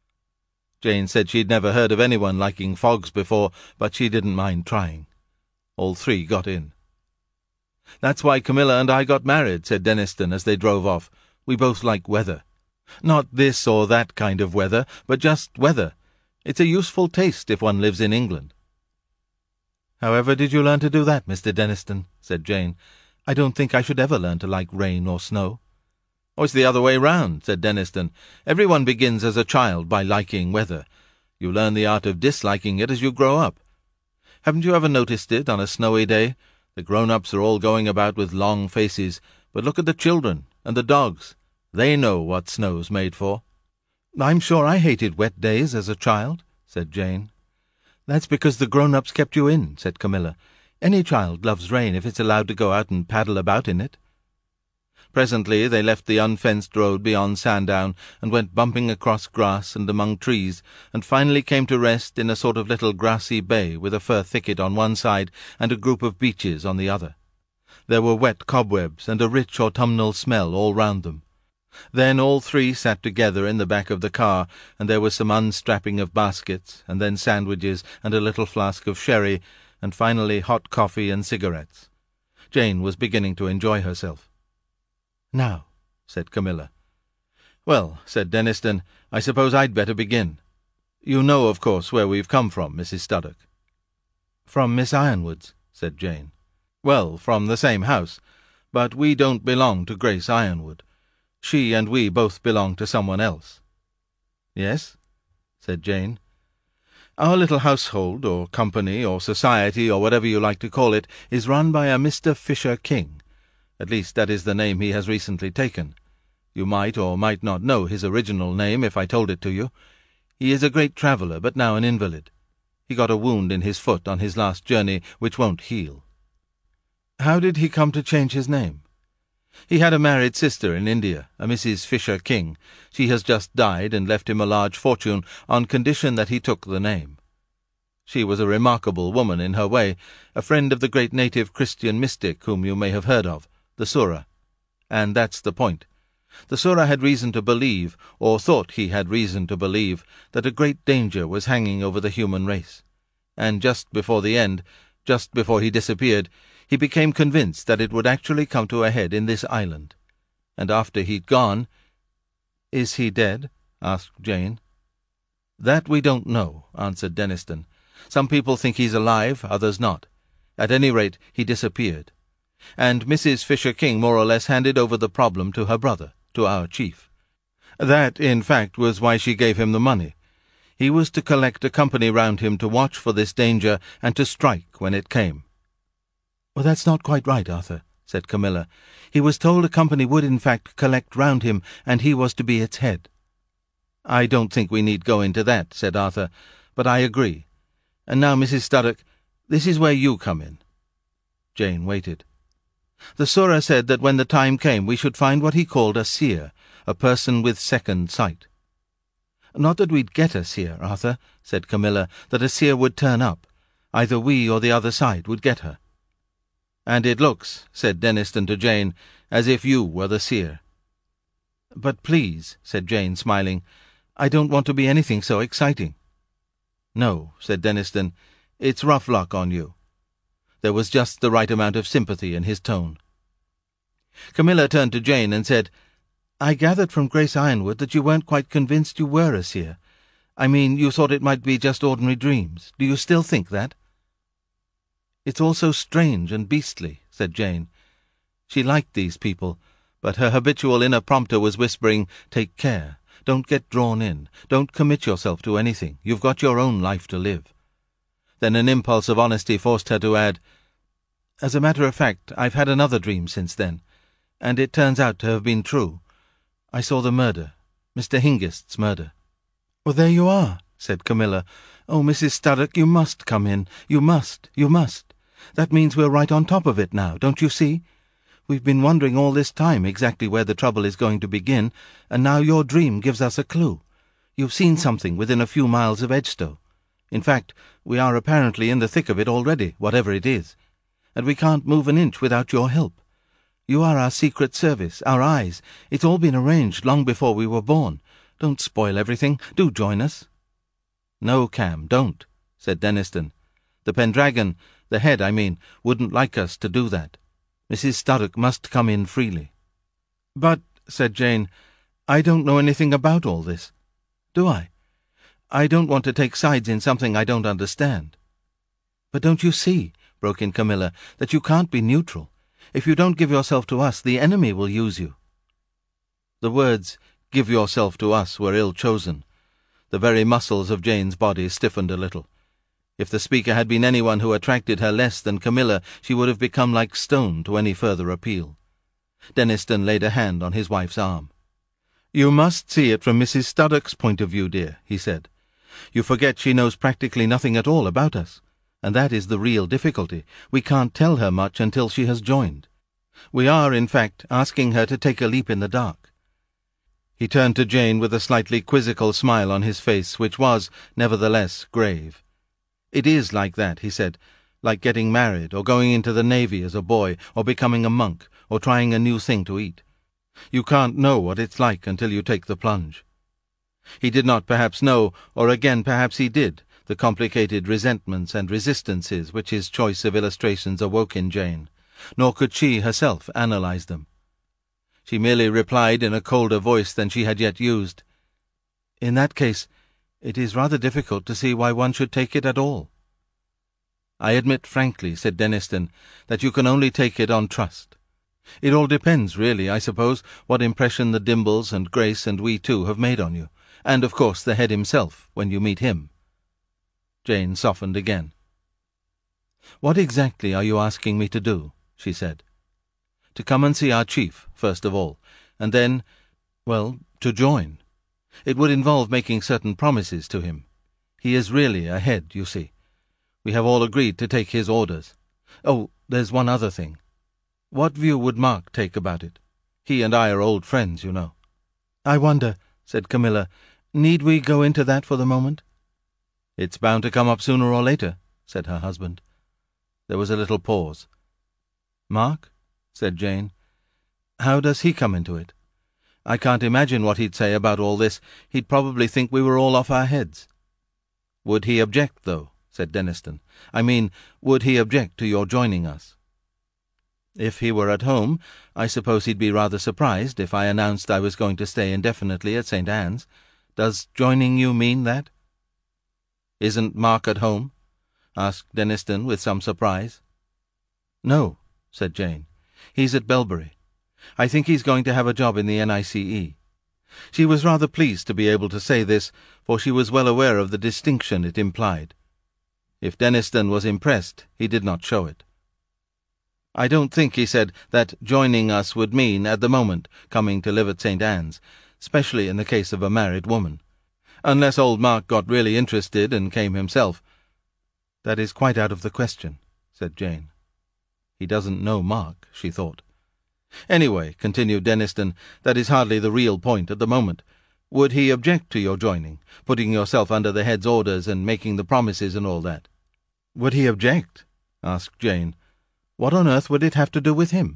Jane said she'd never heard of anyone liking fogs before, but she didn't mind trying. All three got in. "That's why Camilla and I got married," said Denniston as they drove off. "We both like weather. Not this or that kind of weather, but just weather. It's a useful taste if one lives in England." "However did you learn to do that, Mister Denniston?" said Jane. "I don't think I should ever learn to like rain or snow." "Oh, it's the other way round," said Denniston. "Everyone begins as a child by liking weather. You learn the art of disliking it as you grow up. Haven't you ever noticed it on a snowy day? The grown-ups are all going about with long faces, but look at the children and the dogs. They know what snow's made for." "I'm sure I hated wet days as a child," said Jane. "That's because the grown-ups kept you in," said Camilla. "Any child loves rain if it's allowed to go out and paddle about in it." Presently they left the unfenced road beyond Sandown and went bumping across grass and among trees, and finally came to rest in a sort of little grassy bay with a fir thicket on one side and a group of beeches on the other. There were wet cobwebs and a rich autumnal smell all round them. Then all three sat together in the back of the car, and there was some unstrapping of baskets, and then sandwiches and a little flask of sherry, and finally hot coffee and cigarettes. Jane was beginning to enjoy herself. "Now," said Camilla. "Well," said Denniston, "I suppose I'd better begin. You know, of course, where we've come from, Missus Studdock." "From Miss Ironwood's," said Jane. "Well, from the same house, but we don't belong to Grace Ironwood. She and we both belong to someone else." "Yes?" said Jane. "Our little household, or company, or society, or whatever you like to call it, is run by a Mister Fisher King. At least that is the name he has recently taken. You might or might not know his original name if I told it to you. He is a great traveller, but now an invalid. He got a wound in his foot on his last journey, which won't heal." "How did he come to change his name?" "He had a married sister in India, a Missus Fisher King. She has just died and left him a large fortune on condition that he took the name. She was a remarkable woman in her way, a friend of the great native Christian mystic whom you may have heard of, the Sura. And that's the point. The Sura had reason to believe, or thought he had reason to believe, that a great danger was hanging over the human race. And just before the end, just before he disappeared, he became convinced that it would actually come to a head in this island. And after he'd gone—" "Is he dead?" asked Jane. "That we don't know," answered Denniston. "Some people think he's alive, others not. At any rate, he disappeared. And Missus Fisher King more or less handed over the problem to her brother, to our chief. That, in fact, was why she gave him the money. He was to collect a company round him to watch for this danger and to strike when it came." "Well, that's not quite right, Arthur," said Camilla. "He was told a company would in fact collect round him, and he was to be its head." "I don't think we need go into that," said Arthur, "but I agree. And now, Missus Studdock, this is where you come in." Jane waited. "The Sura said that when the time came we should find what he called a seer, a person with second sight." "Not that we'd get a seer, Arthur," said Camilla, "that a seer would turn up. Either we or the other side would get her." "And it looks," said Denniston to Jane, "as if you were the seer." "But please," said Jane, smiling, "I don't want to be anything so exciting." "No," said Denniston, "it's rough luck on you." There was just the right amount of sympathy in his tone. Camilla turned to Jane and said, "I gathered from Grace Ironwood that you weren't quite convinced you were a seer. I mean, you thought it might be just ordinary dreams. Do you still think that?" "It's all so strange and beastly," said Jane. She liked these people, but her habitual inner prompter was whispering, "Take care. Don't get drawn in. Don't commit yourself to anything. You've got your own life to live." Then an impulse of honesty forced her to add, "As a matter of fact, I've had another dream since then, and it turns out to have been true. I saw the murder, Mister Hengist's murder." "Well, there you are," said Camilla. "Oh, Missus Studdock, you must come in. You must, you must. That means we're right on top of it now, don't you see? We've been wondering all this time exactly where the trouble is going to begin, and now your dream gives us a clue. You've seen something within a few miles of Edgestowe. In fact, we are apparently in the thick of it already, whatever it is, and we can't move an inch without your help. You are our secret service, our eyes. It's all been arranged long before we were born. Don't spoil everything. Do join us." "No, Cam, don't," said Denniston. "The Pendragon, the head, I mean, wouldn't like us to do that. Missus Studdock must come in freely." "But," said Jane, "I don't know anything about all this. Do I? I don't want to take sides in something I don't understand." "But don't you see," broke in Camilla, "that you can't be neutral? If you don't give yourself to us, the enemy will use you." The words, "give yourself to us," were ill-chosen. The very muscles of Jane's body stiffened a little. If the speaker had been anyone who attracted her less than Camilla, she would have become like stone to any further appeal. Denniston laid a hand on his wife's arm. "You must see it from Missus Studdock's point of view, dear," he said. "You forget she knows practically nothing at all about us, and that is the real difficulty. We can't tell her much until she has joined. We are, in fact, asking her to take a leap in the dark." He turned to Jane with a slightly quizzical smile on his face, which was, nevertheless, grave. "It is like that," he said, "like getting married, or going into the Navy as a boy, or becoming a monk, or trying a new thing to eat. You can't know what it's like until you take the plunge." He did not perhaps know, or again perhaps he did, the complicated resentments and resistances which his choice of illustrations awoke in Jane, nor could she herself analyze them. She merely replied in a colder voice than she had yet used, "In that case, it is rather difficult to see why one should take it at all." "I admit frankly," said Denniston, "that you can only take it on trust. It all depends, really, I suppose, what impression the Dimbles and Grace and we too have made on you, and, of course, the head himself, when you meet him." Jane softened again. "What exactly are you asking me to do?" she said. "To come and see our chief, first of all, and then, well, to join. It would involve making certain promises to him. He is really a head, you see. We have all agreed to take his orders. Oh, there's one other thing. What view would Mark take about it? He and I are old friends, you know." "I wonder," said Camilla, "need we go into that for the moment?" "It's bound to come up sooner or later," said her husband. There was a little pause. "Mark?" said Jane. "How does he come into it? I can't imagine what he'd say about all this. He'd probably think we were all off our heads." "Would he object, though?" said Denniston. "I mean, would he object to your joining us?" "If he were at home, I suppose he'd be rather surprised if I announced I was going to stay indefinitely at Saint Anne's. Does joining you mean that?" "Isn't Mark at home?" asked Denniston with some surprise. "No," said Jane. "He's at Belbury. I think he's going to have a job in the N I C E. She was rather pleased to be able to say this, for she was well aware of the distinction it implied. If Denniston was impressed, he did not show it. "I don't think," he said, "that joining us would mean, at the moment, coming to live at Saint Anne's, especially in the case of a married woman. Unless old Mark got really interested and came himself." "That is quite out of the question," said Jane. He doesn't know Mark, she thought. "Anyway," continued Denniston, "that is hardly the real point at the moment. Would he object to your joining, putting yourself under the head's orders and making the promises and all that?" "Would he object?" asked Jane. "What on earth would it have to do with him?"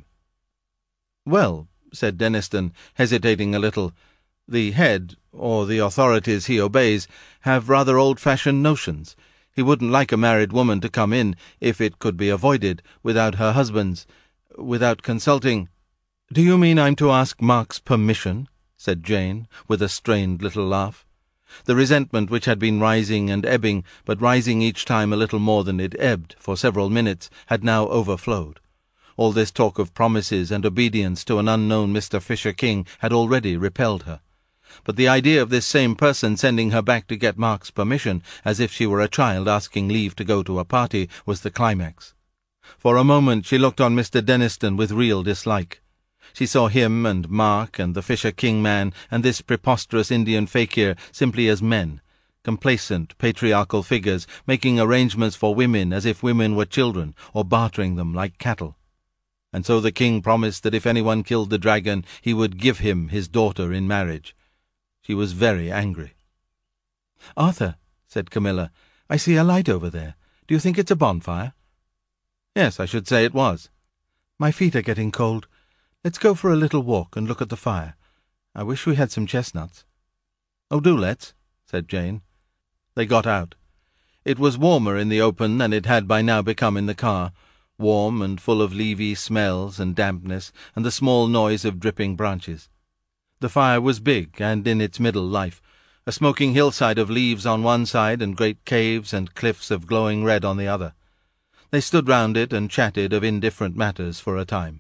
"Well," said Denniston, hesitating a little, "the head, or the authorities he obeys, have rather old-fashioned notions. He wouldn't like a married woman to come in, if it could be avoided, without her husband's, without consulting—" "Do you mean I'm to ask Mark's permission?" said Jane, with a strained little laugh. The resentment which had been rising and ebbing, but rising each time a little more than it ebbed, for several minutes, had now overflowed. All this talk of promises and obedience to an unknown Mister Fisher King had already repelled her. But the idea of this same person sending her back to get Mark's permission, as if she were a child asking leave to go to a party, was the climax. For a moment she looked on Mister Denniston with real dislike. She saw him and Mark and the Fisher King man and this preposterous Indian fakir simply as men, complacent, patriarchal figures, making arrangements for women as if women were children, or bartering them like cattle. And so the king promised that if anyone killed the dragon, he would give him his daughter in marriage. She was very angry. "Arthur," said Camilla, "I see a light over there. Do you think it's a bonfire?" "Yes, I should say it was." "My feet are getting cold. Let's go for a little walk and look at the fire. I wish we had some chestnuts." "Oh, do let's," said Jane. They got out. It was warmer in the open than it had by now become in the car, warm and full of leafy smells and dampness and the small noise of dripping branches. The fire was big and in its middle life, a smoking hillside of leaves on one side and great caves and cliffs of glowing red on the other. They stood round it and chatted of indifferent matters for a time.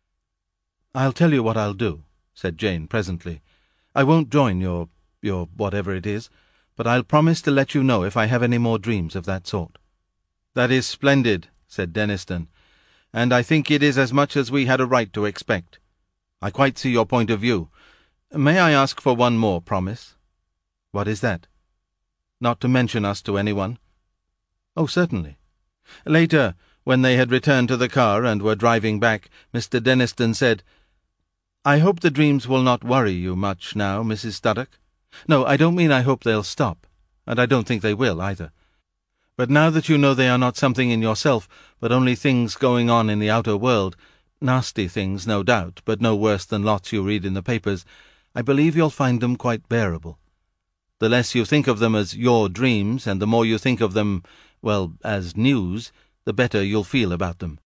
"I'll tell you what I'll do," said Jane presently. "I won't join your, your whatever it is, but I'll promise to let you know if I have any more dreams of that sort." "That is splendid," said Denniston, "and I think it is as much as we had a right to expect. I quite see your point of view. May I ask for one more promise?" "What is that?" "Not to mention us to anyone." "Oh, certainly." Later, when they had returned to the car and were driving back, Mister Denniston said, "I hope the dreams will not worry you much now, Missus Studdock. No, I don't mean I hope they'll stop, and I don't think they will, either. But now that you know they are not something in yourself, but only things going on in the outer world, nasty things, no doubt, but no worse than lots you read in the papers, I believe you'll find them quite bearable. The less you think of them as your dreams, and the more you think of them, well, as news, the better you'll feel about them.